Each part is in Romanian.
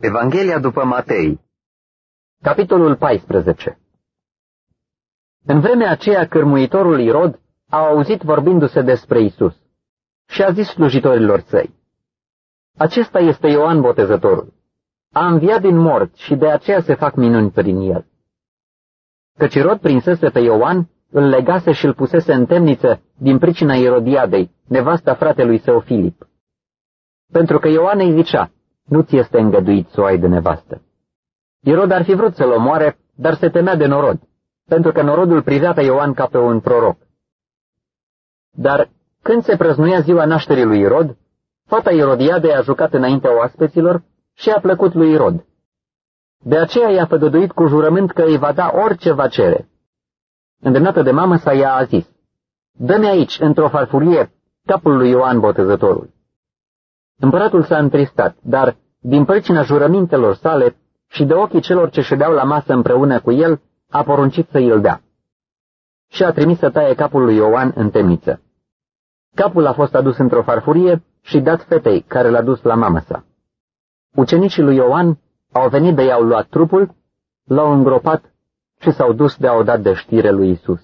Evanghelia după Matei. Capitolul 14. În vremea aceea, cârmuitorul Irod a auzit vorbindu-se despre Isus și a zis slujitorilor săi: Acesta este Ioan Botezătorul. A înviat din mort și de aceea se fac minuni prin el. Căci Irod prinsese pe Ioan, îl legase și îl pusese în temniță din pricina Irodiadei, nevasta fratelui său Filip. Pentru că Ioan îi zicea: nu ți este îngăduit să o ai de nevastă. Irod ar fi vrut să-l omoare, dar se temea de norod, pentru că norodul privea pe Ioan ca pe un proroc. Dar când se prăznuia ziua nașterii lui Irod, fata Irodiadei a jucat înaintea oaspeților și a plăcut lui Irod. De aceea i-a făgăduit cu jurământ că îi va da orice va cere. Îndemnată de mamă sa, ea a zis: dă-mi aici, într-o farfurie, capul lui Ioan Botezătorul. Împăratul s-a întristat, dar, din pricina jurămintelor sale și de ochii celor ce ședeau la masă împreună cu el, a poruncit să îl dea. Și a trimis să taie capul lui Ioan în temniță. Capul a fost adus într-o farfurie și dat fetei care l-a dus la mamă sa. Ucenicii lui Ioan au venit de i-au luat trupul, l-au îngropat și s-au dus de a-o dat de știre lui Isus.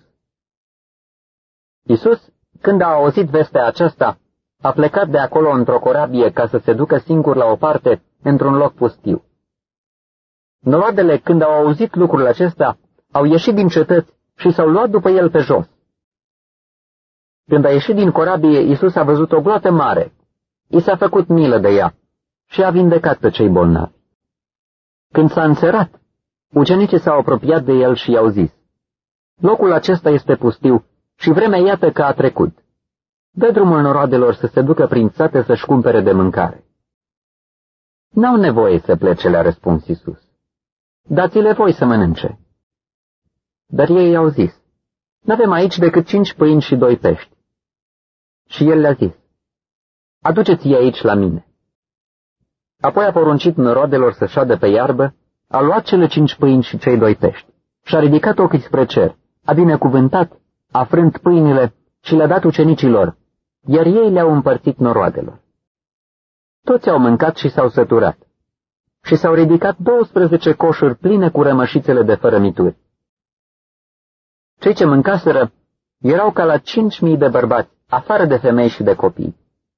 Isus, când a auzit vestea aceasta, a plecat de acolo într-o corabie ca să se ducă singur la o parte, într-un loc pustiu. Noroadele, când au auzit lucrul acesta, au ieșit din cetăți și s-au luat după el pe jos. Când a ieșit din corabie, Isus a văzut o gloată mare. I s-a făcut milă de ea și a vindecat pe cei bolnavi. Când s-a înserat, ucenicii s-au apropiat de el și i-au zis: locul acesta este pustiu și vremea iată că a trecut. Dă drumul noroadelor să se ducă prin sate să-și cumpere de mâncare. N-au nevoie să plece, le-a răspuns Isus. Dați-le voi să mănânce. Dar ei i-au zis: n-avem aici decât 5 pâini și 2 pești. Și el le-a zis: aduceți-i aici la mine. Apoi a poruncit noroadelor să șadă pe iarbă, a luat cele 5 pâini și cei 2 pești și a ridicat ochii spre cer, a binecuvântat, a frânt pâinile și le-a dat ucenicilor, iar ei le-au împărțit noroadelor. Toți au mâncat și s-au săturat. Și s-au ridicat 12 coșuri pline cu rămășițele de fărămituri. Cei ce mâncaseră erau ca la 5.000 de bărbați, afară de femei și de copii.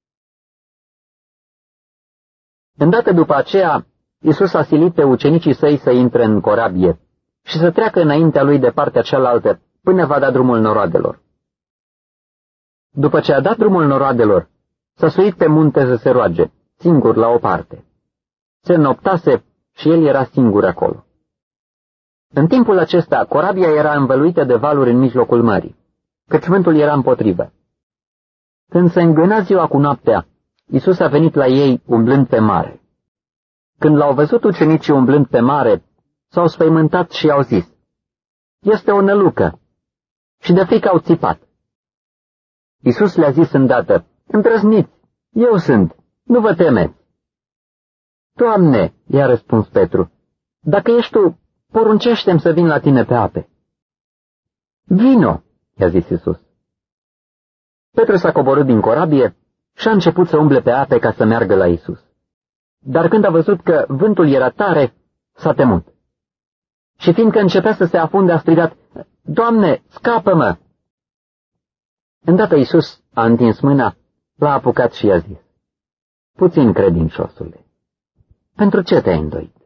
Îndată după aceea, Iisus a silit pe ucenicii săi să intre în corabie și să treacă înaintea lui de partea cealaltă, până va da drumul noroadelor. După ce a dat drumul noroadelor, s-a suit pe munte să se roage, singur la o parte. Se înnoptase și el era singur acolo. În timpul acesta, corabia era învăluită de valuri în mijlocul mării, căci vântul era împotrivă. Când se îngâna ziua cu noaptea, Iisus a venit la ei umblând pe mare. Când l-au văzut ucenicii umblând pe mare, s-au spăimântat și i-au zis: este o nălucă. Și de frică au țipat. Iisus le-a zis îndată: îndrăzniți, eu sunt, nu vă temeți. Doamne, i-a răspuns Petru, dacă ești tu, poruncește-mi să vin la tine pe ape. Vino, i-a zis Iisus. Petru s-a coborât din corabie și a început să umble pe ape ca să meargă la Iisus. Dar când a văzut că vântul era tare, s-a temut. Și fiindcă începea să se afunde, a strigat: Doamne, scapă-mă! Îndată Iisus a întins mâna, l-a apucat și i-a zis: puțin credinciosule, pentru ce te-ai îndoit?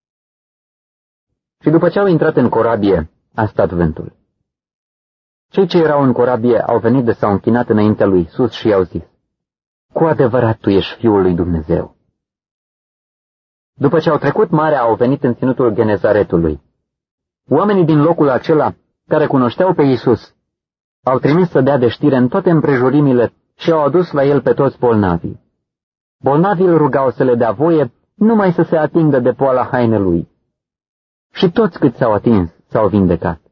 Și după ce au intrat în corabie, a stat vântul. Cei ce erau în corabie au venit de s-au închinat înaintea lui Iisus și i-au zis: cu adevărat tu ești Fiul lui Dumnezeu. După ce au trecut marea, au venit în ținutul Genezaretului. Oamenii din locul acela, care cunoșteau pe Iisus, au trimis să dea de știre în toate împrejurimile și au adus la el pe toți bolnavii. Bolnavii îl rugau să le dea voie numai să se atingă de poala hainelui. Și toți cât s-au atins s-au vindecat.